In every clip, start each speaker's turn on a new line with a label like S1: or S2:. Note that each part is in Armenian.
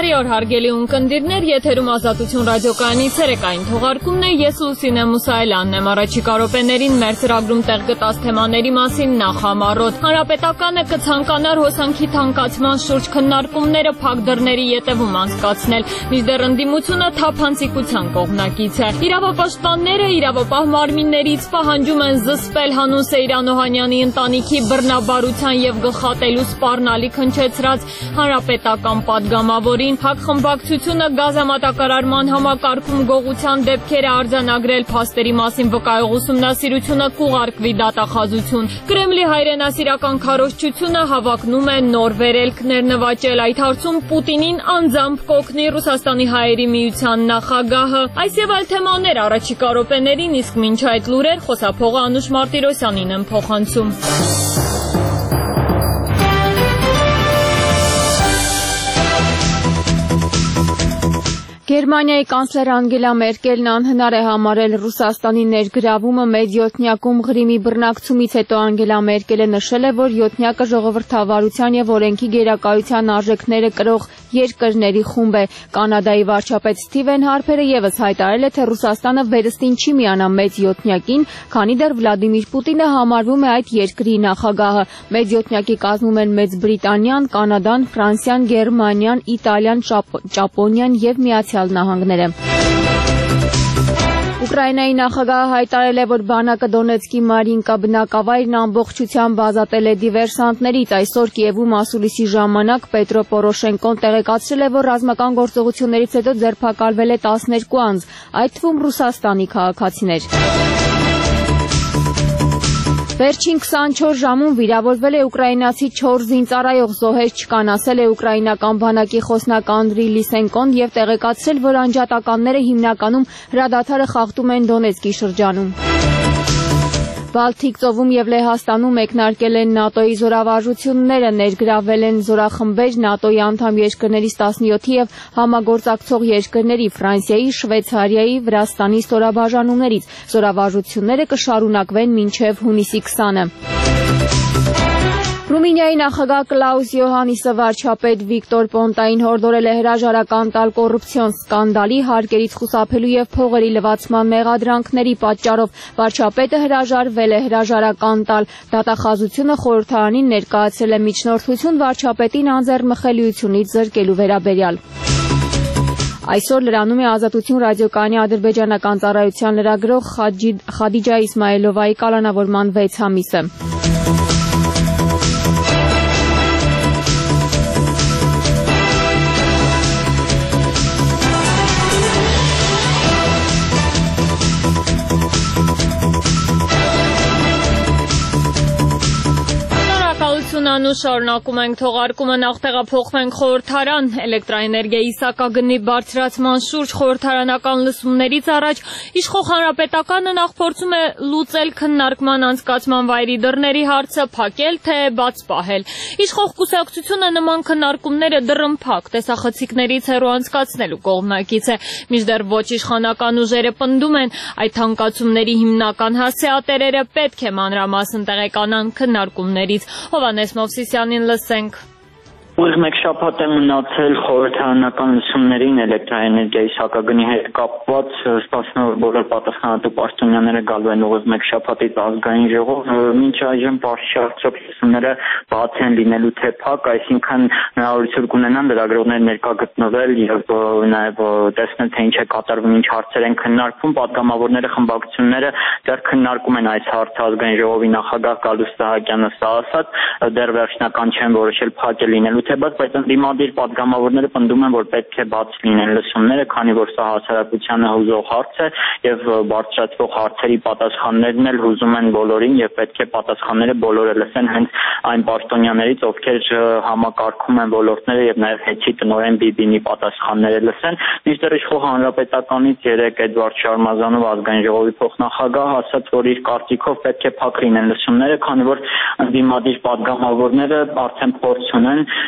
S1: Բարի օր հարգելի ունկնդիրներ, եթերում Ազատություն ռադիոկայանի ցերեկային թողարկումն է, ես Լուսինե Մուսայելյանն եմ, առաջիկա րոպեներին մեր ծրագրում տեղ գտած թեմաների մասին նախամարոտ։ Հանրապետականը կցանկանար հոսանքի թանկացման շուրջ քննարկումները փակ դռների ետևում անցկացնել, մինչդեռ ընդդիմությունը թափանցիկության կողմնակից է։ Իրավապաշտպանները իրավապահ մարմիններից պահանջում են զսպել Հանուն Սեյրան Օհանյանի ընտանիքի բռնաբարության եւ գլխատելու սպառնալիք հնչեցրած հանրապետական պատգամավորին։ Հակխմբակցությունը գազամատակարարման համակարգում գողության դեպքերը արձանագրել, փաստերի մասին վկայող ուսումնասիրությունը կուղարկվի դատախազություն։ Կրեմլի հայրենասիրական քարոզչությունը հավակնում է նոր վերելքներ նվաճել, այդ հարցում Պուտինին անձամբ կօգնի Ռուսաստանի հայերի միության նախագահը։ Այս եւ այլ թեմաներ առաջիկա րոպեներին, իսկ մինչ այդ լուրեր խոսափողը Անուշ Մարտիրոսյանին եմ փոխանցում։ Գերմանիայի կանցլեր Անգելա Մերկելն անհնար է համարել Ռուսաստանի ներգրավումը մեծյոթնյակում Ղրիմի բռնակցումից հետո Անգելա Մերկելը նշել է, որ յոթնյակը ժողովրդավարության եւ օրենքի գերակայության արժեքները կրող երկրների խումբ է։ Կանադայի վարչապետ Սթիվեն Հարփերը եւս հայտարարել է, թե Ռուսաստանը վերստին չի միանա մեծ յոթնյակին, քանի դեռ Վլադիմիր Պուտինը համարվում է այդ երկրի նախագահը։ Մեծ յոթնյակի կազմում են Մեծ Բրիտանիան, Կանադան, Ֆրանսիան, Գերմանիան, Իտալիան, Ճապոնիան եւ Միացյալ Նահանգները։ Ուկրաինայի նախագահը հայտարարել է, որ բանակը Դոնեցկի Մարինկա բնակավայրն ամբողջությամբ ազատել է դիվերսանտներից։ Այսօր Կիևում ասուլիսի ժամանակ Պետրո Պորոշենկոն տեղեկացրել է, որ ռազմական գործողություններից հետո ձերբակալվել է 12 անձ, այդ թվում Ռուսաստանի քաղաքացիներ։ Վերջին 24 ժամում վիրավորվել է ուկրաինացի 4 զինծառայող, զոհեր չկան, ասել է ուկրաինական բանակի խոսնակ Անդրի Լիսենկոն եւ տեղեկացրել, որ անջատականները հիմնականում հրադադարը խախտում են Դոնեցկի շրջանում։ Բալթիկ ծովում եւ Լեհաստանում մեկնարկել են ՆԱՏՕ-ի զորավարժությունները, ներգրավել են զորախմբեր ՆԱՏՕ-ի անդամ երկրներից 17-ի եւ համագործակցող երկրների Ֆրանսիայի, Շվեյցարիայի, Վրաստանի ստորաբաժանումներից։ Զորավարժությունները կշարունակվեն մինչեւ հունիսի 20-ը։ Ռումինիայի նախագահ Կլաուս Յոհաննիսը վարչապետ Վիկտոր Պոնտային հորդորել է հրաժարական տալ կոռուպցիոն սկանդալի, հարկերից խուսափելու եւ փողերի լվացման մեղադրանքների պատճառով։ Վարչապետը հրաժարվել է հրաժարական տալ։ Դատախազությունը խորհրդարանին ներկայացրել է միջնորդություն վարչապետին անձեռնմխելիությունից զրկելու վերաբերյալ։ Այսօր լրանում է Ազատություն ռադիոկայանի ադրբեջանական ծառայության լրագրող Խադիջա Իսմայելովայի կալանավորման 6 ամիսը։ Անուշ շարունակում ենք թողարկումը, նախ տեղափոխվենք խորհրդարան։ Էլեկտրաէներգիայի սակագնի բարձրացման շուրջ խորհրդարանական լսումներից առաջ իշխող հանրապետականը նախ փորձում է լուծել քննարկման անցկացման վայրի դռների հարցը, փակել թե բաց պահել։ Իշխող կուսակցությունը նման քննարկումները դռնփակ տեսախցիկներից հեռու անցկացնելու կողմնակից է, մինչդեռ ոչ իշխանական ուժերը պնդում են, այդ թանկացումների հիմնական հասցեատերերը պետք է մանրամասն տեղեկանան քննարկումներից։ Հովհաննես Մովսիսյանին լսենք։
S2: Ուղիղ մեկ շաբաթ է մնացել խորհրդարանական լսումներին էլեկտրաէներգիայի սակագնի հետ կապված, սպասում որ բոլոր պատասխանատու պաշտոնյաները գալու են ուղիղ մեկ շաբաթից ազգային ժողով, մինչ այժմ բարձր արդյոք լսումները բաց են լինելու թե փակ, այսինքն հնարավորություն կունենան լրագրողներ ներկա գտնվել եւ նաեւ տեսնել թե ինչ է կատարվում, ինչ հարցեր են քննարկվում, պատգամավորները, խմբակցությունները դեռ քննարկում են այս հարցը ազգային ժողովի նախագահ Գալուստ Սահակյանը սա ասաց, դեռ վերջնական չեն որոշել փակ է լինելու բայց ընդդիմադիր պատգամավորները պնդում են, որ պետք է բաց լինեն լսումները, քանի որ սա հասարակությանը հուզող հարց է եւ բարձրացվող հարցերի պատասխաններն էլ հուզում են բոլորին եւ պետք է պատասխանները բոլորը լսեն հենց այն պաշտոնյաներից, ովքեր համակարգում են ոլորտները եւ նաեւ հետի տնօրեն Բիբինի պատասխանները լսեն։ Մինչդեռ իշխող հանրապետականից երեկ Էդվարդ Շարմազանով ազգային ժողովի փոխնախագահ ասաց, որ իր կարծիքով պետք է փակ լինեն լսումները, քանի որ ընդդիմադիր պատգամավորները արդեն փորձ ունեն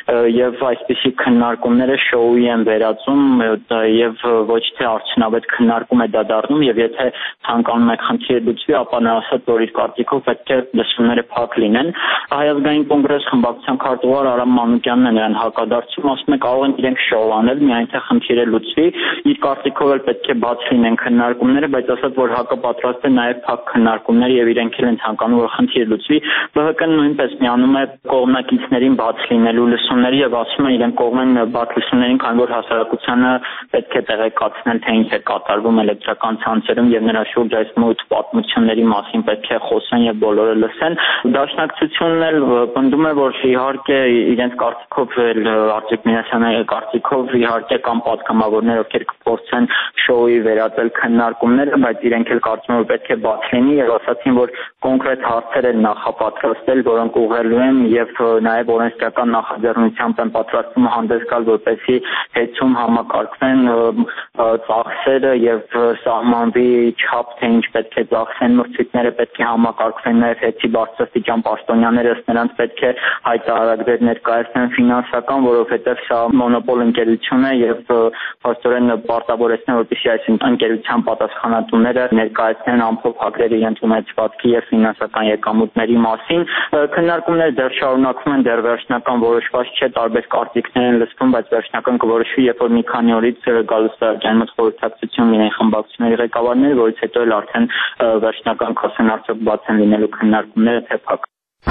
S2: եւ այսպիսի քննարկումները շոուի են վերածում եւ ոչ թե արդյունավետ քննարկում է դա դառնում եւ եթե ցանկանում եք խնդիրը լուծվի, ապա նա ասաց, որ իր կարծիքով պետք է լսումները փակ լինեն։ Հայ ազգային կոնգրես խմբակցության քարտուղար Արամ Մանուկյանն է նրան հակադարձում, ասում է կարող են իրենք շոու անել, միայն թե խնդիրը լուծվի, իր կարծիքով էլ պետք է բաց լինեն քննարկումները, բայց ասաց, որ ՀԱԿ-ը պատրաստ է նաեւ փակ քննարկումներ եւ իրենք էլ են ցանկանում, որ խնդիրը լուծվի։ ԲՀԿ-ն նույնպես միանում է կողմնակիցներին բաց լինելու լսումների եւ ասում է իրենք կողմ են բաց լսումներին, քանի որ հասարակությանը պետք է տեղեկացնել, թե ինչ է կատարվում էլեկտրական ցանցերում եւ նրա շուրջ այս մոտ պատմությունների մասին պետք է խոսեն եւ բոլորը լսեն։ Դաշնակցությունն էլ պնդում է, որ իհարկե իրենց կարծիքով Արտակ Մինասյանի կարծիքով իհարկե կամ պատգամավորներ, ովքեր կփորձեն շոուի վերածել քննարկումները, բայց իրենք էլ կարծում են, որ պետք է բաց լինի եւ ասացին, որ կոնկրետ հարցեր են նախապատրաստել, որոնք ուղղելու են եւ նաեւ օրենսդրական նախաձեռնությամբ են պատրաստվում հանդես գալ, որպեսզի հետում համակարգվեն ծախսերը եւ սահմանվի չափ, թե ինչ պետք է ծախսեն մրցույթները, պետք է համակարգվեն նաեւ հետի բարձրաստիճան պաշտոնյաները, ըստ նրանց պետք է հայտարարագրեր ներկայացնեն ֆինանսական, որովհետեւ սա մոնոպոլ ընկերություն է եւ փաստորեն պարտավորեցնեն, որպեսզի այս ընկերության պատասխանատուները ներկայացնեն ամփոփ հագրեր իրենց ունեցվածքի եւ ֆինանսական եկամուտների մասին։ Քննարկումները դեռ շարունակվում են, դեռ վերջնական որոշված չէ, տարբեր կարծիքներ են լսվում, բայց վերջնական կորոշվի, երբ որ մի քանի օրից գալուստարանի մոտ խորհրդակցություն լինեն խմբակցությունների ղեկավարները, որից հետո էլ արդեն վերջնական կասեն արդյոք բաց են լինելու քննարկումները, թե փակ։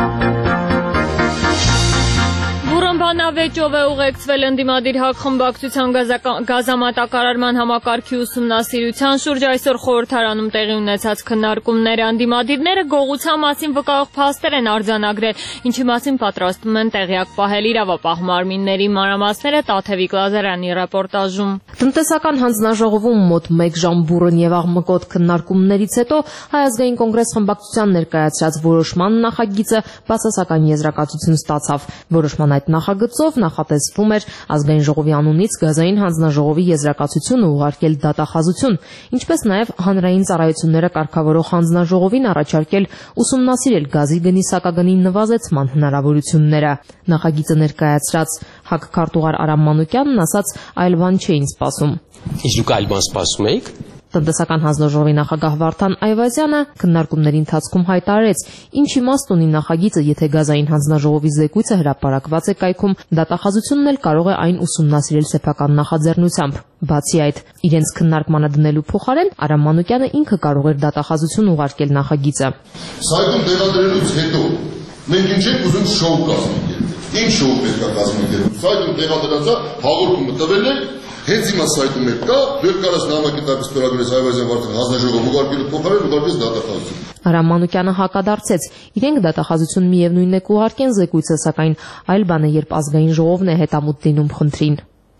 S1: Բանավեճով է ուղեկցվել ընդդիմադիր ՀԱԿ խմբակցության գազամատակարարման համակարգի ուսումնասիրության շուրջ այսօր խորհրդարանում տեղի ունեցած քննարկումները ընդդիմադիրները գողության մասին վկայող փաստեր են արձանագրել, ինչի մասին պատրաստվում են տեղյակ պահել իրավապահ մարմինների մանրամասները Տաթևիկ Լազարյանի ռեպորտաժում։
S3: Տնտեսական հանձնաժողովում մոտ 1 ժամ բուռն եւ աղմկոտ քննարկումներից հետո Հայ ազգային կոնգրես խմբակցության ներկայացրած որոշման նախագիծը բացասական եզրակացություն ստացավ։ Որոշման այդ նախագծով նախատեսվում էր ազգային ժողովի անունից գազային հանձնաժողովի եզրակացությունը ուղարկել դատախազություն, ինչպես նաև հանրային ծառայությունները կարգավորող հանձնաժողովին առաջարկել ուսումնասիրել գազի գնի սակագնի նվազեցման հնարավորությունները։ Նախագիծը ներկայացրած ՀԱԿ քարտուղար Արամ Մանուկյանն ասաց, այլ բան չէին սպասում։
S4: Իսկ դուք այլ բան սպասում էիք։
S3: Տնտեսական հանձնաժողովի նախագահ Վարդան Այվազյանը քննարկումների ընթացքում հայտարարեց, ինչ իմաստ ունի նախագիծը, եթե գազային հանձնաժողովի զեկույցը հրապարակված է կայքում, դատախազությունն էլ կարող է այն ուսումնասիրել սեփական նախաձեռնությամբ։ Բացի այդ, իրենց քննարկմանը դնելու փոխարեն Արամ Մանուկյանը ինքը կարող էր դատախազություն ուղարկել նախագիծը։
S5: Սայտում տեղադրելուց հետո մենք ինչ ենք ուզում շոու կազմակերպել։ Ինչ շոու պետք է կազմակերպել։ Սայտում տեղադրած է, հաղորդումը տվել է, հենց հիմա սայտում է կա, դեռ կարաս նամակետակը ստորագրես Այվազյան Վարդան հանձնաժողով ուղարկելու փոխարեն ուղարկես դատախազություն։
S3: Արամ Մանուկյանը հակադարձեց, իրենք դատախազություն միևնույնն է կուղարկեն զեկույցը, սակայն այլ բան է, երբ ազգային ժողովն է հետամուտ լինում խնդրին։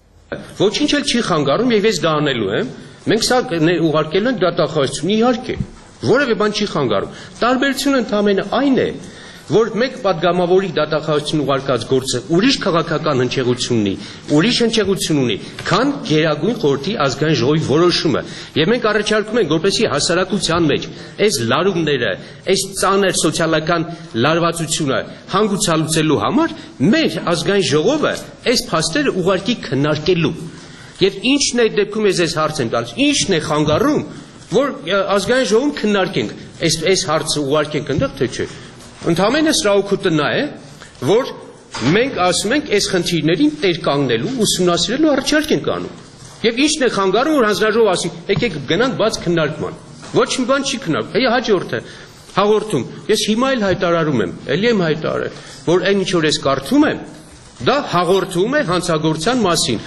S4: Ոչինչ էլ չի խանգարում եւ ես դա անելու եմ։ Մենք սա ուղարկելու ենք դատախազություն, իհարկե։ Որևէ բան չի խանգարում։ Տարբերությունը ընդհանրապես այն է, որ մեկ պատգամավորի դատախազություն ուղարկած գործը ուրիշ քաղաքական հնչեղություն ունի, ուրիշ հնչեղություն ունի, քան Գերագույն խորհրդի ազգային ժողովի որոշումը։ Եվ մենք առաջարկում ենք, որպեսզի հասարակության մեջ այս լարումները, այս ծանր սոցիալական լարվածությունը հանգուցալուծելու համար մեր ազգային ժողովը այս փաստերը ուղարկի քննարկելու։ Եվ ինչն է դեպքում ես հարց եմ տալիս, ինչն է խանգարում, որ ազգային ժողովում քննարկենք, այս հարցը ուղարկենք այնտեղ, թե չէ։ Ընդհանրապես սրա օգուտը նա է, որ մենք ասում ենք այս խնդիրներին տեր կանգնելու, ուսումնասիրելու առաջարկ ենք անում։ Եվ ինչն է խանգարում, որ հանձնաժողովը ասի, եկեք գնանք բաց քննարկման։ Ոչ մի բան չի քննարկվում։ Այո, հաջորդը հաղորդում։ Ես հիմա էլ հայտարարում եմ, ելի եմ հայտարարել, որ այն ինչ որ ես կարդում եմ, դա հաղորդում է հանցագործության մասին։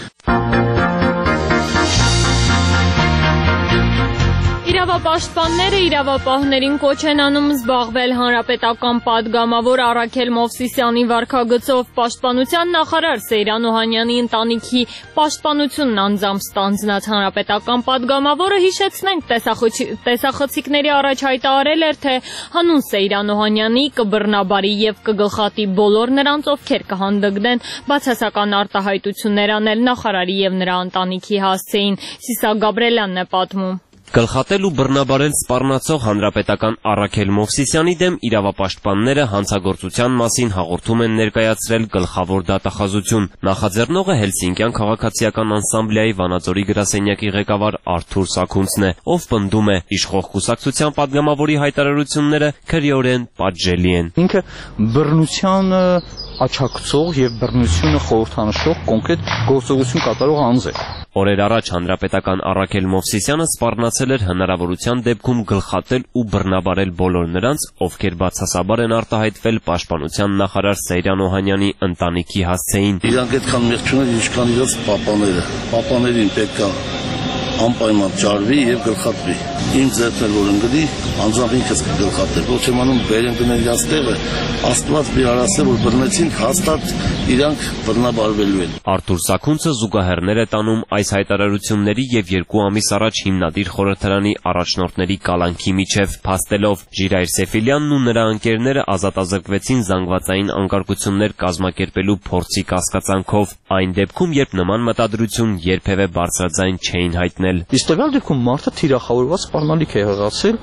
S1: Իրավապաշտպանները իրավապահներին կոչ են անում զբաղվել հանրապետական պատգամավոր Առաքել Մովսիսյանի վարքագծով։ Պաշտպանության նախարար Սեյրան Օհանյանի ընտանիքի պաշտպանությունն անձամբ ստանձնած հանրապետական պատգամավորը, հիշեցնենք, տեսախցիկների առաջ հայտարարել էր, թե հանուն Սեյրան Օհանյանի կբռնաբարի եւ կգլխատի բոլոր նրանց, ովքեր կհանդգնեն բացասական արտահայտություններ անել նախարարի եւ նրա ընտանիքի հասցեին։ Սիսա Գաբրելյանն է պատմում։
S6: Գլխատել ու բռնաբարել սպառնացող հանրապետական Առաքել Մովսիսյանի դեմ իրավապաշտպանները հանցագործության մասին հաղորդում են ներկայացրել գլխավոր դատախազություն։ Նախաձեռնողը Հելսինկյան քաղաքացիական անսամբլեայի Վանաձորի գրասենյակի ղեկավար Արթուր Սաքունցն է, ով պնդում է իշխող կուսակցության падգամավորի հայտարարությունները քրեորեն պատժելի են։
S7: Ինքը բռնությանը աչակցող եւ բռնությունը խորհրդանշող կոնկրետ գործողություն կատարող անձ է։
S6: Օրեր առաջ հանրապետական Առաքել Մովսիսյանը սպառնացել էր հնարավորության դեպքում գլխատել ու բռնաբարել բոլոր նրանց, ովքեր բացասաբար են արտահայտվել պաշտպանության նախարար Սեյրան Օհանյանի ընտանիքի հասցեին։
S8: Իրանք այդքան մեղք չունեն, ինչքան իրենց պապաները։ Պապաներին պետք է անպայման ճարվի եւ գլխատվի։ Իմ ձեռքն որ ընկնի, անձամբ ինքս կգլխատել։ Ոչ եմանում վեր են գնել իրաց տեղը, Աստված մի արասե որ բռնեցին, հաստատ իրանք բռնաբարվելու են։
S6: Արթուր Սաքունցը զուգահեռներ է տանում այս հայտարարությունների եւ 2 ամիս առաջ հիմնադիր խորհրդարանի առաջնորդների կալանքի միջև, փաստելով Ժիրայր Սեֆիլյանն ու նրա ընկերները ազատազրկվեցին զանգվածային անկարգություններ կազմակերպելու փորձի կասկածանքով, այն դեպքում, երբ նման մտադրություն երբևէ բարձրաձայն չէին հայտնել։
S7: Իսկ տվյալ դեպքում մարդը թիրախավորված սպառնալիք է եղացել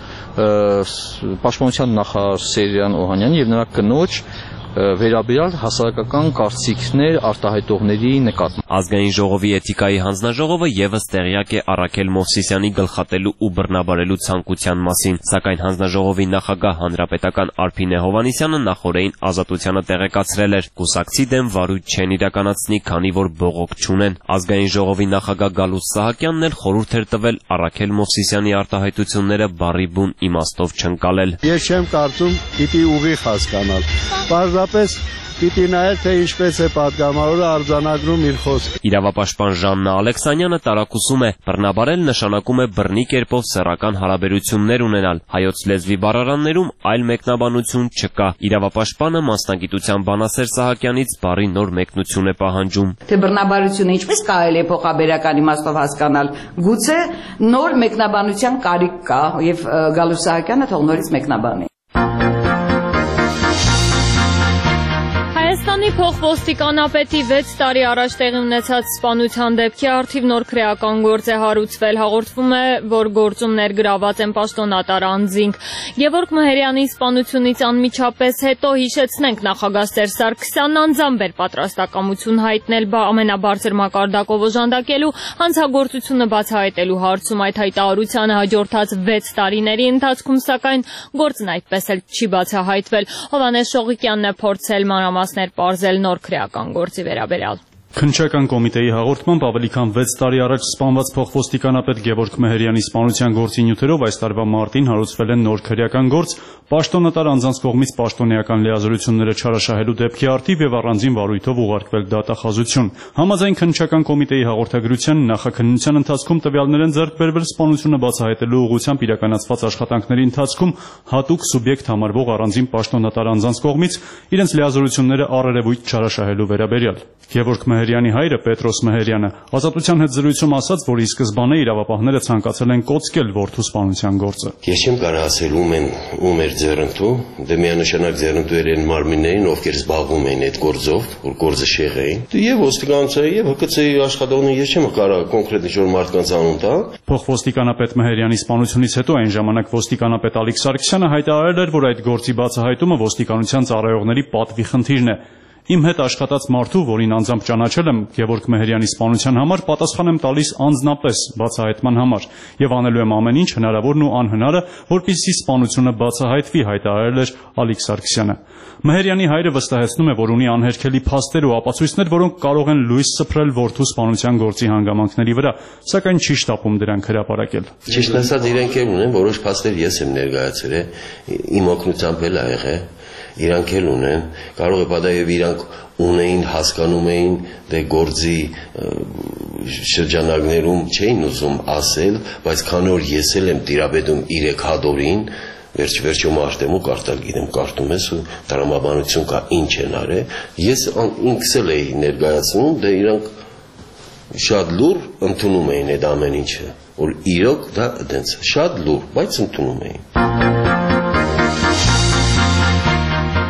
S7: պաշտպանության նախարար Սեյրան Օհանյանի եւ նրա կնոջ վերաբերյալ հասարակական կարծիքներ արտահայտողների նկատմամբ։
S6: Ազգային ժողովի էթիկայի հանձնաժողովը եւս տեղյակ է Առաքել Մովսիսյանի գլխատելու ու բռնաբարելու ցանկության մասին, սակայն հանձնաժողովի նախագահ հանրապետական Արփինե Հովհաննիսյանը նախորդին ազատությանը տեղեկացրել էր, կուսակցի դեմ վարույթ չեն իրականացնի, քանի որ բողոք չունեն։ Ազգային ժողովի նախագահ Գալուստ Սահակյանն էլ խորհուրդ էր տվել Առաքել Մովսիսյանի արտահայտությունները բառի բուն իմաստով չընկալել։
S9: Ես չեմ կարծում պիտի ուղիղ հասկանալ։ Պարզապես պիտի նայել, թե ինչպես է падգամավորը արձանագրում իր խոսքը։
S6: Իրավապաշտպան Ժաննա Ալեքսանյանը տարակուսում է, բռնաբարել նշանակում է բռնի կերպով սեռական հարաբերություններ ունենալ։ Հայոց լեզվի բառարաններում այլ մեկնաբանություն չկա։ Իրավապաշտպանը մասնագիտության բանասեր Սահակյանից բառի նոր մեկնություն է պահանջում։
S10: Թե բռնաբարությունը ինչպես կարելի է փոխաբերական իմաստով հասկանալ, գուցե նոր մեկնաբանության կարիք կա եւ Գալուստ Սահակյանը թող նորից մեկնաբանի։
S1: Հայաստանի փոխոստիկանապետի 6 տարի առաջ տեղի ունեցած սպանության դեպքի առթիվ նոր քրեական գործ է հարուցվել, հաղորդվում է, որ գործում ներգրաված են պաշտոնատար անձինք։ Գևորգ Մհերյանի սպանությունից անմիջապես հետո հիշեցնենք նախագահ Սերժ Սարգսյանն անձամբ էր պատրաստակամություն հայտնել ամենաբարձր մակարդակով օժանդակելու հանցագործությունը բացահայտելու հարցում։ Այդ հայտարարությանը հաջորդած 6 տարիների ընթացքում սակայն գործն այդպես էլ չի բացահայտվել։ Հովհաննես Շողիկյանն է փորձել մանրամասներ պարզել նոր քրեական գործի վերաբերյալ։
S11: Քննչական կոմիտեի հաղորդմամբ ավելի քան 6 տարի առաջ սպանված փոխոստիկանապետ Գևորգ Մհերյանի սպանության գործի նյութերով այս տարվա մարտին հարուցվել են նոր քրեական գործ պաշտոնատար անձանց կողմից պաշտոնեական լիազորությունները չարաշահելու դեպքի առթիվ եւ առանձին վարույթով ուղարկվել դատախազություն։ Համաձայն քննչական կոմիտեի հաղորդագրության նախաքննության ընթացքում տվյալներ են ձեռք բերվել սպանությունը բացահայտելու ուղղությամբ իրականացված աշխատանքների ընթացքում հատուկ սուբյեկտ համարվող առանձին պաշտոնատար անձանց կողմից իրենց լիազորությունները առերևույթ չարաշահելու վերաբերյալ։ Գևորգ Մհերյանի հայրը Պետրոս Մհերյանը ազատության հետ զրույցում ասաց, որ ի սկզբանե իրավապահները ցանկացել են կոծկել որդու սպանության գործը։
S12: Ես չեմ կարող ասել ում էր ձեռնտու, դե միանշանակ ձեռնտուեր են մարմիններին, ովքեր զբաղվում էին այդ գործով, որ գործը շեղ էին։ Եվ ոստիկանության եւ ՀԿՑ-ի աշխատողներին ես չեմ կարող կոնկրետ ինչ-որ մարդկանց անուն տալ։
S11: Փոխոստիկանապետ Մհերյանի սպանությունից հետո այն ժամանակ ոստիկանապետ Ալիկ Սարգսյանը հայտարարել էր, որ այդ գործի բացահայտումը ոստիկանության ծառայողների պատվի խնդիրն է։ Իմ հետ աշխատած մարդու, որին անձամբ ճանաչել եմ Գևորգ Մհերյանի սպանության համար, պատասխան եմ տալիս անձնապես բացահայտման համար եւ անելու եմ ամեն ինչ հնարավորն ու անհնարը, որպեսզի սպանությունը բացահայտվի, հայտարարել էր Ալիկ Սարգսյանը։ Մհերյանի հայրը վստահեցնում է, որ ունի անհերքելի փաստեր ու ապացույցներ, որոնք կարող են լույս սփռել որդու սպանության գործի հանգամանքների վրա, սակայն չի շտապում դրանք հրապարակել։
S12: Ճիշտ ասած, իրենք էլ ունեն որոշ փաստեր, ես եմ ներկայացրել, իմ օգնությամբ էլ ա եղել։ Իրանք էլ ունեն, կարող է պատահել իրանք ունեին, հասկանում էին, դե գործի շրջանակներում չէին ուզում ասել, բայց քանի որ ես էլ եմ տիրապետում 3 հատորին, վերջ-վերջո մարտեմ ու կարտալ գիտեմ, կարտում ես ու տրամաբանություն կա, ինչ են արել, ես ինքս էլ էի ներկայացնում, դե իրանք շատ լուր ընդունում էին այդ ամեն ինչը, որ իրոք դա դենց շատ լուր, բայց ընդունում էին։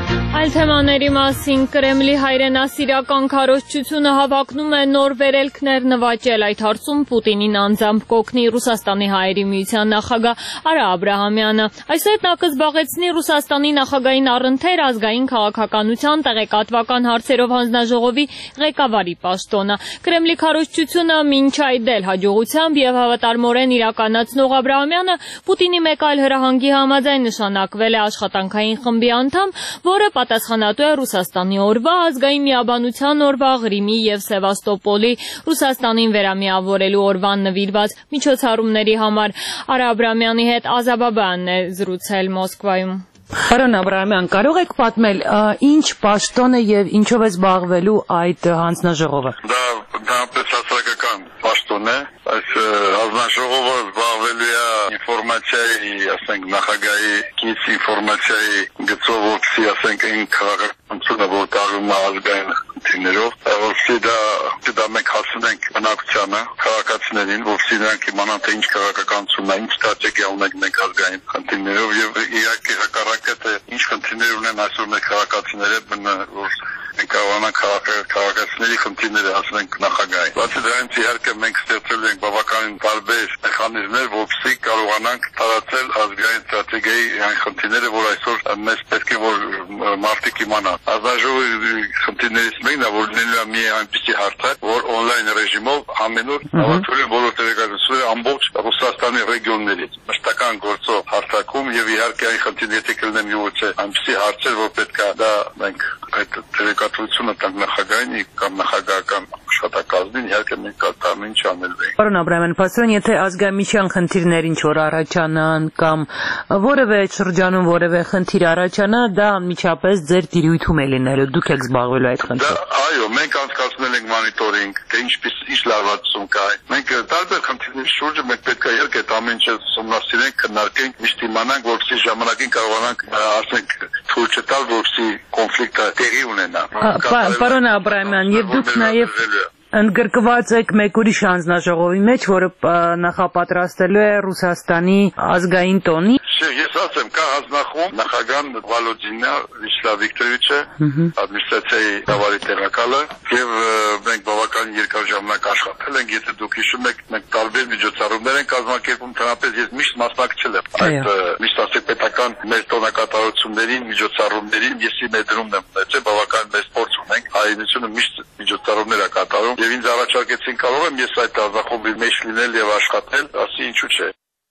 S1: Այլ թեմաների մասին Կրեմլի հայրենասիրական քարոզչությունը հավակնում է նոր վերելքներ նվաճել այդ հարցում Պուտինին անձամբ կօգնի Ռուսաստանի Հայերի Միության նախագահ Արա Աբրահամյանը։ Այսօր նա կզբաղեցնի Ռուսաստանի նախագահին առընթեր ազգային քաղաքականության տեղեկատվական հարցերով հանձնաժողովի ղեկավարի պաշտոնը։ Կրեմլի քարոզչությունը մինչ այդ էլ հաջողությամբ եւ հավատարմորեն իրականացնող Աբրահամյանը Պուտինի մեկ այլ հրահանգի համաձայն նշանակվել է աշխատանքային խմբի անդամ, որը պատասխանատու է Ռուսաստանի օրվա, ազգային միաբանության օրվա, Ղրիմի եւ Սևաստոպոլի Ռուսաստանին վերամիավորելու օրվան նվիրված միջոցառումների համար։ Արա Աբրահամյանի հետ Ազաբաբյանն է զրուցել Մոսկվայում։
S13: Պարոն Աբրահամյան, կարող եք պատմել ինչ պաշտոն է եւ ինչով է զբաղվելու այդ հանձնաժողովը։
S14: Դա հասարակական պաշտոն է, այս հանձնաժողովը զբաղվելու է ինֆորմացիայի, ասենք նախագահի կից ինֆորմացիայի գծով, որպեսզի ասենք այն քաղաքականությունը, որ տարվում է ազգային խնդիրներով, որպեսզի դա մենք հասնենք բնակչությանը, քաղաքացիներին, որպեսզի նրանք իմանան թե ինչ քաղաքականությունն է, ինչ ստրատեգիա ունենք մենք ազգային խնդիրներով եւ իհարկե հակառակը թե ինչ խնդիրներ ունեն այսօր մեր քաղաքացիները, որ մենք կարողանանք քաղաքացիների խնդիրները հասնենք նախագահին։ Բացի դրանից իհարկե մենք ստեղծել ենք բավականին տարբեր մեխանիզմներ, որպեսզի կարողանանք տարածել ազգային ստրատեգիայի այն խնդիրները, որ այսօր մեզ պետք է որ մարդիկ իմանան։ Հանձնաժողովի խնդիրներից մեկն է, որ լինելու է մի այնպիսի հարթակ, որ on-line ռեժիմով ամենուր հավաքվել բոլոր տեղեկատվությունները ամբողջ Ռուսաստանի ռեգիոններից մշտական գործով հարթակում եւ իհարկե այն խնդիրները եթե կլինեն յուղոց այնպիսի հարցեր, որ պետք է դա մենք այդ տեղեկատվությունը տանք նախագահին կամ նախագահական աշխատակազմին, իհարկե մենք դա ինչ անելու ենք։
S13: Պարոն Աբրահամյան, փաստորեն եթե ազգամիջյան խնդիրներ ինչ որ առաջանան կամ որևէ շրջանում որևէ խնդիր առաջանա, դա անմիջապես ձեր տիրույթում է լինելու, դուք եք զբաղվելու այդ խնդրով։
S14: Այո, մենք անցկացնել ենք մոնիտորինգ, թե ինչ լարվածություն կա։ Մենք տարբեր խնդիրների շուրջը մենք պետք է երբ այդ ամեն ինչը ուսումնասիրենք, քննարկենք, միշտ իմանանք, որպեսզի ժամանակին կարողանանք, ասենք, թույլ չտալ, որպեսզի կոնֆլիկտը տեղի ունենա։
S13: Պարոն Աբրահամյան, եւ դուք նաեւ ընդգրկված եք մեկ ուրիշ հանձնաժողովի մեջ, որը նախապատրաստելու է Ռուսաստանի ազգային տոնի։
S14: Ես ասեմ, կա հանձնախումբ նախագահ Վալոդինա Վիչլավ Վիկտորովիչը, ադմինիստրացիայի ղեկավարի տեղակալը, եւ մենք բավական երկար ժամանակ աշխատել ենք, եթե դուք հիշում եք, մենք տարբեր միջոցառումներ ենք կազմակերպում, ընդհանրապես ես միշտ մասնակցել եմ այդ միշտ ասեք պետական մեր տոնակատարություններին, միջոցառումներին, եսի ներդրումն եմ ունեցել, բավական մեծ փորձ ունենք, հայրենիությունը միշտ միջոցառումներ է կատարում, եւ ինձ առաջարկեցին կարող եմ ես այդ հանձնախումբի մեջ լինել եւ աշխատել, ասի ինչու՞ չէ։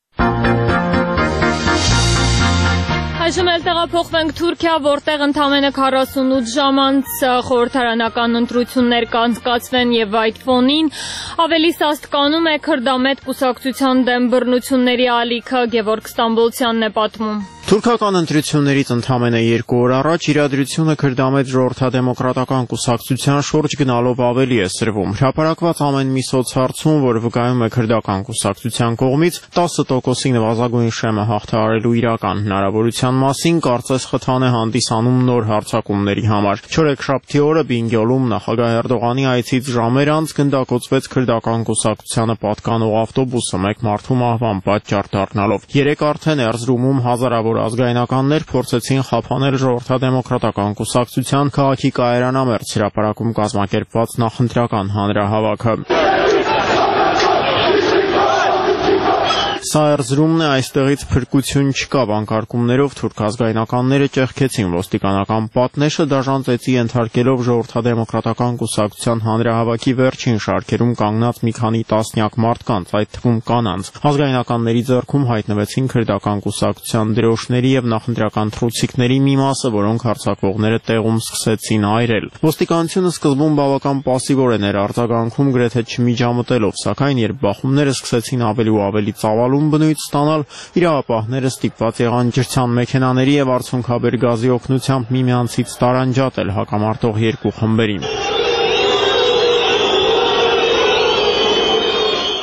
S1: Այժմ էլ տեղափոխվենք Թուրքիա, որտեղ ընդամենը 48 ժամ անց խորհրդարանական ընտրություններ կանցկացվեն եւ այդ ֆոնին ավելի սաստկանում է քրդամետ կուսակցության դեմ բռնությունների ալիքը, Գևորգ Ստամբոլցյանն է պատմում։
S15: Թուրքական ընտրություններից ընդամենը 2 օր առաջ իրադրությունը քրդամետ ժողովրդադեմոկրատական կուսակցության շուրջ գնալով ավելի է սրվում։ Հրապարակված ամեն մի սոցհարցում, որ վկայում է քրդական կուսակցության կողմից 10%-ի նվազագույն շեմը հաղթահարելու իրական հնարավորության մասին, կարծես խթան է հանդիսանում նոր հարձակումների համար։ Չորեքշաբթի օրը Բինգյոլում նախագահ Էրդողանի այցից ժամեր անց գնդակոծվեց քրդական կուսակցությանը պատկանող ավտոբուսը մեկ մարդու մահվան պատճառ դառնալով։ Երեկ արդեն Էրզրումում հազարավոր ազգայնականներ փորձեցին խափանել ժողովրդադեմոկրատական կուսակցության քաղաքի կայարանամերձ հրապարակում կազմակերպված նախընտրական հանրահավաքը։ Սա Էրզրումն է, այստեղից փրկություն չկա, վանկարկումներով թուրք ազգայնականները ճեղքեցին ոստիկանական պատնեշը, դաժան ծեծի ենթարկելով ժողովրդադեմոկրատական կուսակցության հանրահավաքի վերջին շարքերում կանգնած մի քանի տասնյակ մարդկանց, այդ թվում կանանց։ Ազգայնականների ձեռքում հայտնվեցին քրդական կուսակցության դրոշների եւ նախընտրական թռուցիկների մի մասը, որոնք հարձակվողները տեղում սկսեցին այրել։ Ոստիկանությունը սկզբում բավական պասիվորեն էր արձագանքում, գրեթե չմիջամտելով, սակայն երբ բախումները սկսեցին ավելի ու ավելի ծավալում բնույթ ստանալ, իրավապահները ստիպված եղան ջրցան մեքենաների եւ արցունքաբեր գազի օգնությամբ միմյանցից տարանջատել հակամարտող երկու խմբերին։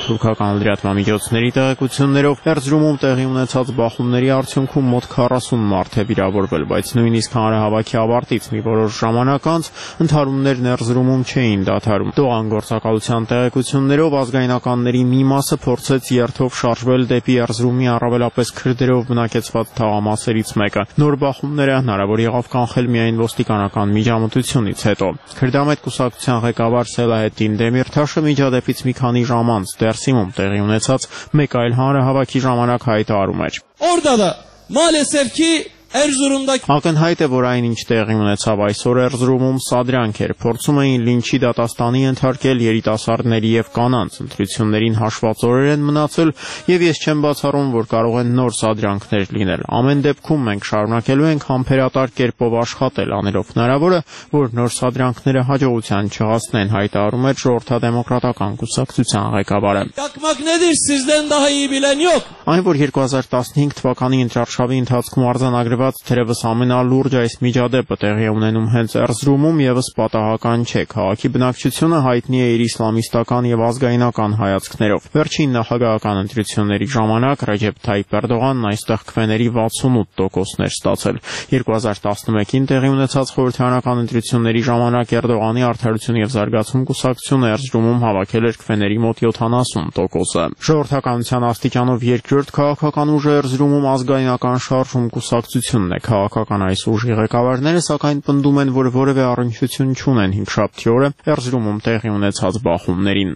S15: թուրքական լրատվամիջոցների տեղեկություններով Էրզրումում տեղի ունեցած բախումների արդյունքում մոտ 40 մարդ է վիրավորվել, բայց նույնիսկ հանրահավաքի ավարտից մի որոշ ժամանակ անց ընդհարումներն Էրզրումում չէին դադարում։ Դողան գործակալության տեղեկություններով ազգայնականների մի մասը փորձեց երթով շարժվել դեպի Էրզրումի առավելապես քրդերով բնակեցված թաղամասերից մեկը։ Նոր բախումները հնարավոր եղավ կանխել միայն ոստիկանական միջամտությունից հետո։ Քրդամետ կուսակցության ղեկավար Սելահեդդին Դեմիրթաշը միջադեպից մի քանի ժամ անց Դերսիմում տեղի ունեցած մեկ այլ հանրահավաքի ժամանակ հայտարարում էր.
S16: Orada da maalesef ki Erzurum'daki
S15: Ակնհայտ է, որ այնինչ տեղի ունեցավ այսօր Էրզրումում սադրանք էր, փորձում էին լինչի դատաստանի ենթարկել երիտասարդների եւ կանանց, ընտրություններին հաշված օրեր են մնացել եւ ես չեմ բացառում, որ կարող են նոր սադրանքներ լինել։ Ամեն դեպքում մենք շարունակելու ենք համբերատար կերպով աշխատել, անելով հնարավորը, որ նոր սադրանքները հաջողության չհասնեն, հայտարարում է ժողովրդադեմոկրատական կուսակցության ղեկավարը։
S16: Yakmak nedir sizden daha iyi bilen yok.
S15: Այն, որ 2015 թվականի ընտրարշավի ընթացքում արձանագրված թերևս ամենալուրջ այս միջադեպը տեղի է ունենում հենց Էրզրումում, եւս պատահական չէ։ Քաղաքի բնակչությունը հայտնի է իր իսլամիստական եւ ազգայնական հայացքներով։ Վերջին նախագահական ընտրությունների ժամանակ Ռեջեփ Թայիփ Էրդողանն այստեղ քվեների 68%-ներ ստացել։ 2011-ին տեղի ունեցած խորհրդարանական ընտրությունների ժամանակ Էրդողանի Արդարություն եւ զարգացում կուսակցությունը Էրզրումում հավաքել էր քվեների մոտ 70%-ը։ Ժողովրդականության աստիճանով երկրորդ քաղաքական ուժը Էրզրումում ազգայնական շարժում կուսակցությունն է։ Քաղաքական այս ուժի ղեկավարները սակայն պնդում են, որ որևէ առնչություն չունեն հինգշաբթի օրը Էրզրումում տեղի ունեցած բախումներին։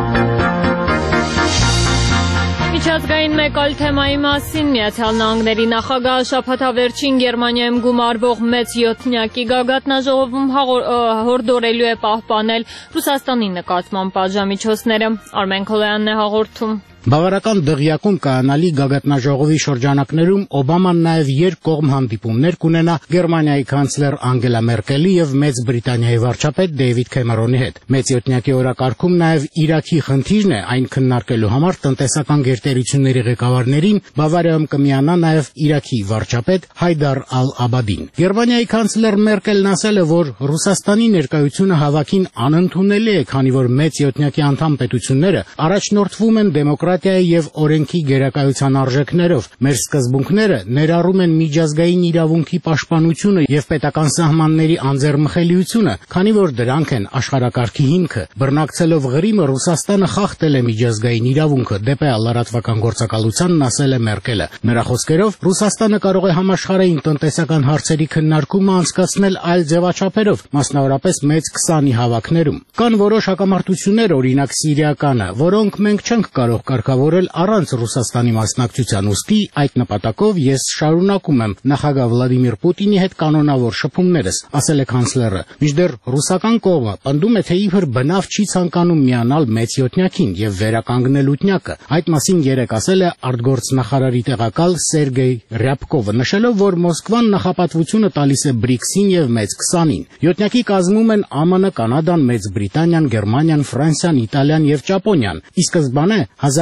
S1: Միջազգային մեկ այլ թեմայի մասին Միացյալ Նահանգների նախագահը շաբաթավերջին Գերմանիայում գումարվող մեծ յոթնյակի գագաթնաժողովում հորդորելու է պահպանել Ռուսաստանի նկատմամբ պատժամիջոցները։ Արմեն Քոլոյանն է հաղորդում։
S17: Բավարարական դղյակում կայանալի գագաթնաժողովի շրջանակներում Օբաման նաև երկկողմ հանդիպումներ կունենա Գերմանիայի կանցլեր Անգելա Մերկելի եւ Մեծ Բրիտանիայի վարչապետ Դեյվիդ Քեմերոնի հետ։ Մեծ յոթնյակի օրակարգում նաև Իրաքի խնդիրն է, այն քննարկելու համար տնտեսական գերտերությունների ղեկավարներին Բավարիայում կմիանա նաև Իրաքի վարչապետ Հայդար Ալ-Աբադին։ Գերմանիայի կանցլեր Մերկելն ասել է, որ Ռուսաստանի ներկայությունը հավաքին անընդունելի է, քանի որ մեծ յոթնյակի անդամ պետությունները առաջնորդվում են դեմոկրատիայի եւ օրենքի գերակայության արժեքներով։ Մեր սկզբունքները ներառում են միջազգային իրավունքի պաշտպանությունը եւ պետական սահմանների անձեռմխելիությունը, քանի որ դրանք են աշխարհակարգի հիմքը։ Բռնակցելով Ղրիմը Ռուսաստանը խախտել է միջազգային իրավունքը, դեպի լրատվական գործակալությանն ասել է Մերկելը։ Նրա խոսքերով Ռուսաստանը կարող է համաշխարհային տնտեսական հարցերի քննարկումը անցկացնել այլ ձևաչափերով, մասնավորապես մեծ 20-ի հավաքներում։ Կան որոշ հակամարտություններ, օրինակ Սիրիականը, որոնք մենք չենք կարող կարգավորել առանց Ռուսաստանի մասնակցության, ուստի այդ նպատակով ես շարունակում եմ նախագահ Վլադիմիր Պուտինի հետ կանոնավոր շփումներս, ասել է կանցլերը։ Մինչդեռ ռուսական կողմը պնդում է, թե իբր բնավ չի ցանկանում միանալ մեծ յոթնյակին եւ վերականգնել ութնյակը։ Այդ մասին երեկ ասել է արտգործնախարարի տեղակալ Սերգեյ Ռյաբկովը, նշելով, որ Մոսկվան նախապատվությունը տալիս է BRICS-ին եւ մեծ 20-ին։ Յոթնյակի կազմում են ԱՄՆ, Կանադան, Մեծ Բրիտանիան, Գերմանիան, Ֆրանսիան, Իտալիան եւ Ճապոնիան։ Ի սկզբանե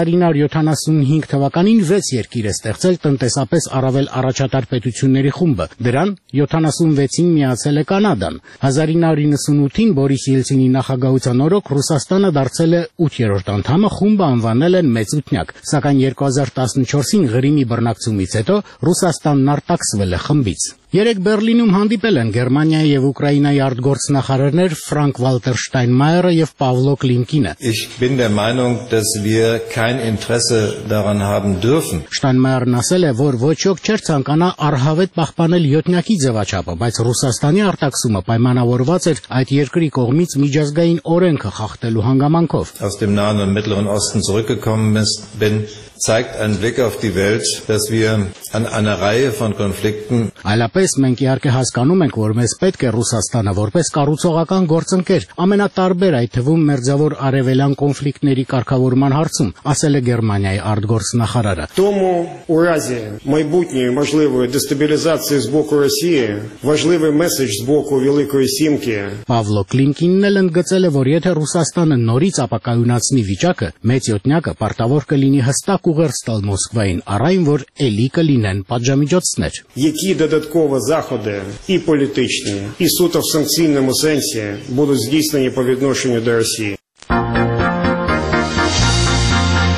S17: 1975 թվականին 6 երկիր է ստեղծել տնտեսապես առավել առաջատար պետությունների խումբը։ Դրան 76-ին միացել է Կանադան։ 1998-ին Բորիս Ելցինի նախագահության օրոք Ռուսաստանը դարձել է 8-րդ անդամը, խումբը անվանել են Մեծ ութնյակ, սակայն 2014-ին Ղրիմի բռնակցումից հետո Ռուսաստանն արտաքսվել է խմբից։ Երեկ Բերլինում հանդիպել են Գերմանիայի եւ Ուկրաինայի արտգործնախարարներ Ֆրանկ Վալտեր Շտայնմայերը եւ Պավլո Կլիմկինը։
S18: Ich bin der Meinung, dass wir kein Interesse daran haben dürfen.
S17: Շտայնմայերն ասել է, որ ոչ ոք չէր ցանկանա առհավետ պահպանել յոթնյակի ձևաչափը, բայց Ռուսաստանի արտաքսումը պայմանավորված էր այդ երկրի կողմից միջազգային օրենքը խախտելու հանգամանքով։
S18: Aus dem Nahen und Mittleren Osten zurückgekommen bin, zeigt ein Blick auf die Welt, dass wir an einer Reihe von Konflikten
S17: Այլապես մենք իհարկե հասկանում ենք, որ մեզ պետք է Ռուսաստանը որպես կառուցողական գործընկեր, ամենատարբեր այդ թվում մերձավոր արևելյան կոնֆլիկտների կարգավորման հարցում, ասել է Գերմանիայի արտգործնախարարը։
S19: Тому у разі майбутньої можливої дестабілізації з боку Росії важливий меседж з боку Великої Сімки.
S17: Պավլո Կլիմկինն էլ ընդգծել է, որ եթե Ռուսաստանը նորից ապակայունացնի վիճակը, մեծ յոթնյակը պարտավոր կլինի հստակ ուղերձ տալ Մոսկվային, առայն որ էլի կլինեն պատժամիջոցներ։
S19: Які додаткові заходи і політичні, і суто в санкційному сенсі будуть здійснені по відношенню до Росії.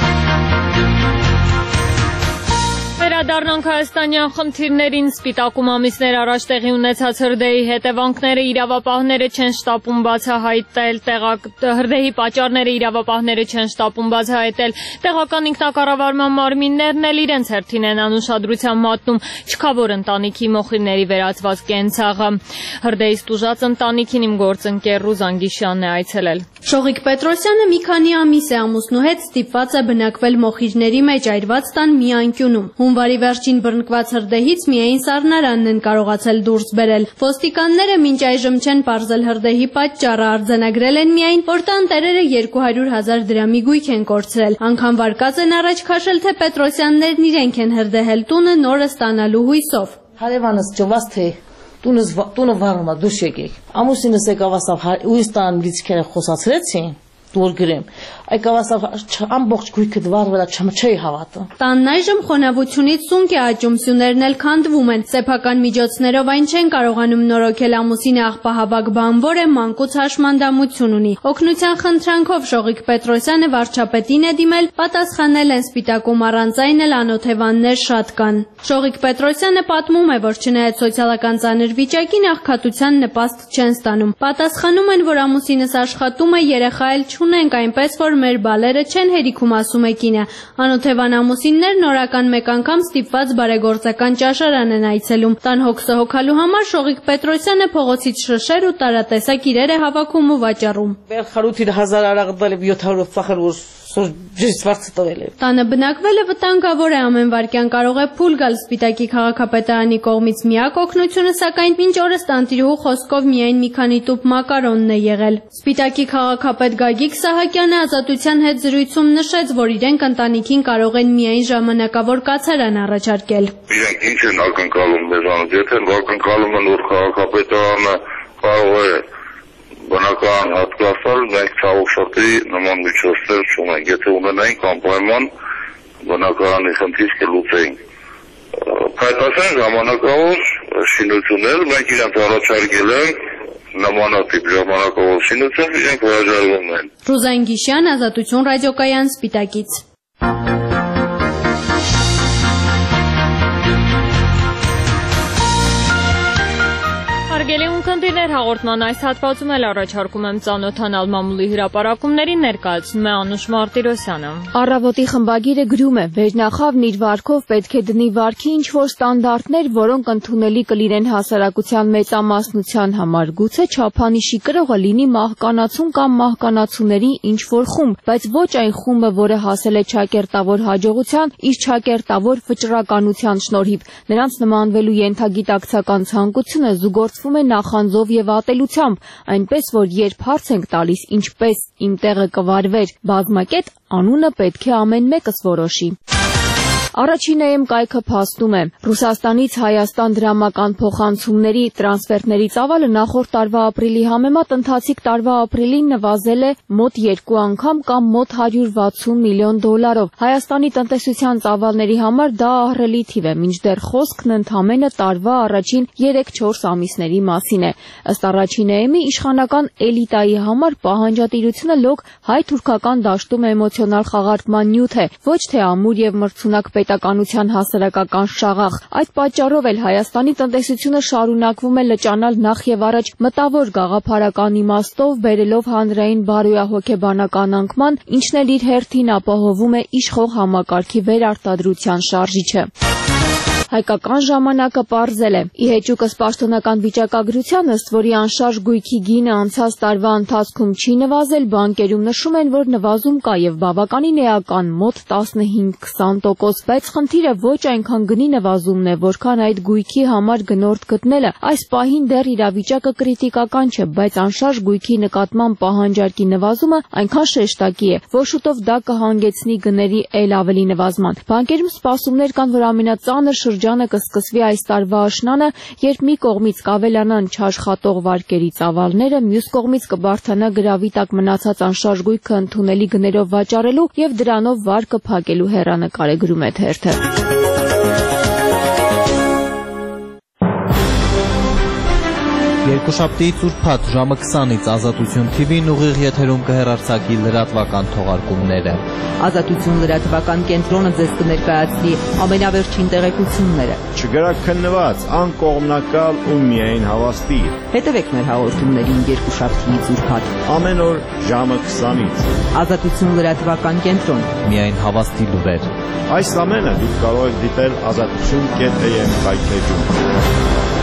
S1: Հայաստանյան խնդիրներին սպիտակում ամիսներ առաջ տեղի ունեցած հրդեհի հետևանքները իրավապահները չեն շտապում բացահայտել, հրդեհի պատճառները իրավապահները չեն շտապում բացահայտել, տեղական ինքնակառավարման մարմիններն էլ իրենց հերթին են անուշադրությամբ մատնում չքավոր ընտանիքի մոխիրների վերածված կենցաղը։ Հրդեհից տուժած ընտանիքին իմ գործընկեր Ռուզան Գիշյանն է այցելել։
S20: Շողիկ Պետրոսյանը մի քանի ամիս է ամուսնու հետ ստիպված է բնակվել մոխիրների մեջ այրված տան մի անկյունում։ Հունվարի վերջին բռնկված հրդեհից միայն սառնարանն են կարողացել դուրս բերել։ Ոստիկանները մինչ այժմ չեն պարզել հրդեհի պատճառը, արձանագրել են միայն, որ տան տերերը 200,000 դրամի գույք են կորցրել։ Անգամ վարկած են առաջ քաշել, թե Պետրոսյաններն իրենք են հրդեհել տունը նորը ստանալու հույսով։
S21: Հարևանս ճոված թե տունը վառում է, դուրս եկեք։ Ամուսինս եկավ ասավ, ույս տան լիցքերը խոսացրեցին, դուր գրեմ։ Այկավասավ ամբողջ գույքը դվարվելա չէի հավատում։
S20: Տանն այժմ խոնավությունից սունկ է աճում, սյուներն էլ քանդվում են։ Սեփական միջոցներով այն չեն կարողանում նորոգել, ամուսինը աղբահավաք բանվոր է, մանկուց հաշմանդամություն ունի։ Օգնության խնդրանքով Շողիկ Պետրոսյանը վարչապետին է դիմել, պատասխանել են սպիտակում, առանց այն էլ անօթևաններ շատ կան։ Շողիկ Պետրոսյանը պատմում է, որ չնայած սոցիալական ծանր վիճակին աղքատության նպաստ չեն ստանում։ Պատասխանում են, որ ամուսինս աշխատում է, երեխա էլ չունենք, այնպես որ մեր բալերը չեն հերիքում, ասում է կինը։ Անօթևան ամուսիններ նորական մեկ անգամ ստիպված բարեգործական ճաշարան են այցելում։ Տան հոգսը հոգալու համար Շողիկ Պետրոսյանը փողոցից շշեր ու տարատեսակ իրեր է հավաքում ու վաճառում։
S21: Խարութին 1000 արաղ դել 700 ծախել
S20: Տանը բնակվելը վտանգավոր է, ամեն վայրկյան կարող է փուլ գալ։ Սպիտակի քաղաքապետարանի կողմից միակ օգնությունը, սակայն մինչ օրս տանտիրուհու խոսքով միայն մի քանի տուփ մակարոնն է եղել։ Սպիտակի քաղաքապետ Գագիկ Սահակյանը Ազատության հետ զրույցում նշեց, որ իրենք ընտանիքին կարող են միայն ժամանակավոր կացարան առաջարկել։
S14: Իրենք ինչ են ակնկալում մեզանից, եթե ակնկալում են, որ քաղաքապետարանը կարող է բնական հատկացալ, մենք ցավոք շատի նման միջոցներ չունենք։ Եթե ունենայինք անպայման բնակարանի խնդիր կլուծեինք։ Փայտասեն ժամանակավոր շինություններ մենք իրենց առաջարկել ենք նմանատիպ ժամանակավոր շինություն, իրենք հրաժարվում են։
S20: Ռուզան Գիշյան, Ազատություն ռադիոկայան, Սպիտակից։
S1: Հարգելի ունկնդիրներ, հաղորդման այս հատվածում էլ առաջարկում եմ ծանոթանալ մամուլի հրապարակումներին, ներկայացնում է Անուշ Մարտիրոսյանը։
S22: Առավոտի խմբագիրը գրում է. Վերնախավն իր վարքով պետք է դնի վարքի ինչ-որ ստանդարտներ, որոնք ընդունելի կլինեն հասարակության մեծամասնության համար։ Գուցե չափանիշի կրողը լինի մահկանացուն կամ մահկանացուների ինչ-որ խումբ, բայց ոչ այն խումբը, որը հասել է ճակերտավոր հաջողության, իր ճակերտավոր վճռականության շնորհիվ։ Նրանց նմանվելու ենթագիտակցական ցանկությունը զուգորդվում է նախանձով եւ ատելությամբ, այնպես որ երբ հարց ենք տալիս ինչպես իմ տեղը կվարվեր բազմակետ, անունը պետք է ամեն մեկս որոշի։ Առաջինայեմ կայքը փաստում է. Ռուսաստանից Հայաստան դրամական փոխանցումների տրանսֆերտների ծավալը նախորդ տարվա ապրիլի համեմատ ընթացիկ տարվա ապրիլին նվազել է մոտ 2 անգամ կամ մոտ $160 միլիոն։ Հայաստանի տնտեսության ծավալների համար դա ահռելի թիվ է, մինչդեռ խոսքն ընդամենը տարվա առաջին 3-4 ամիսների մասին է։ Ըստ առաջինայեմի իշխանական էլիտայի համար պահանջատիրությունը լոկ հայ-թուրքական դաշտում էմոցիոնալ խաղարկման նյութ է, ոչ թե ամուր եւ մրցունակ պետականության հասարակական շաղախ։ Այդ պատճառով էլ Հայաստանի տնտեսությունը շարունակվում է լճանալ նախ եւ առաջ մտավոր գաղափարական իմաստով, բերելով հանրային բարոյահոգեբանական անկման, ինչն էլ իր հերթին ապահովում է իշխող համակարգի վերարտադրության շարժիչը։ Հայկական ժամանակը պարզել է. ի հեճուկս պաշտոնական վիճակագրության, ըստ որի անշարժ գույքի գինը անցած տարվա ընթացքում չի նվազել, բանկերում նշում են, որ նվազում կա եւ բավականին էական, մոտ 15-20%, բայց խնդիրը ոչ այնքան գնի նվազումն է, որքան այդ գույքի համար գնորդ գտնելը։ Այս պահին դեռ իրավիճակը կրիտիկական չէ, բայց անշարժ գույքի նկատմամբ պահանջարկի նվազումը այնքան շեշտակի է, որ շուտով դա կհանգեցնի գների էլ ավելի նվազման։ Բանկերում սպասումներ կան, որ ամենածանր շրջանը կսկսվի այս տարվա աշնանը, երբ մի կողմից կավելանան չաշխատող վարկերի ծավալները, մյուս կողմից կբարթանա գրավի տակ մնացած անշարժ գույքը ընդունելի գներով վաճառելու եւ դրանով վարկը փակելու հեռանկար է գրում է թերթը։
S2: Երկուշաբթի ծուրփաթ ժամը 20-ից Ազատություն TV-ն ուղիղ եթերում կհեռարձակի լրատվական թողարկումները։
S5: Ազատություն լրատվական կենտրոնը ձեզ կներկայացնի ամենավերջին տեղեկությունները։
S9: Չգրաքննված, անկողմնակալ ու միայն հավաստի։
S5: Հետևեք մեր հաղորդումներին երկուշաբթի ծուրփաթ։
S9: Ամեն օր ժամը 20-ից։
S5: Ազատություն լրատվական կենտրոն։
S2: Միայն հավաստի լուրեր։
S9: Այս ամենը դուք կարող եք դիտել azatutun.am կայքեջում։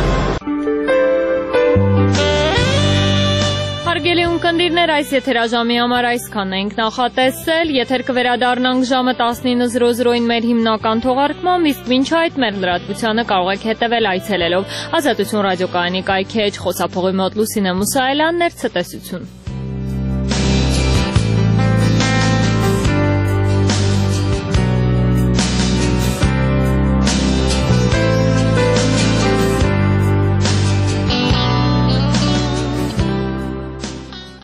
S1: Հարգելի ունկնդիրներ, այս եթերաժամի համար այսքանն ենք նախատեսել, եթեր կվերադառնանք ժամը 19:00-ին մեր հիմնական թողարկմամբ, իսկ մինչ այդ մեր լրատվությանը կարող եք հետևել այցելելով Ազատություն ռադիոկայանի կայքեջ, խոսափողի մոտ Լուսինե Մուսայելյանն էր, ցտեսություն։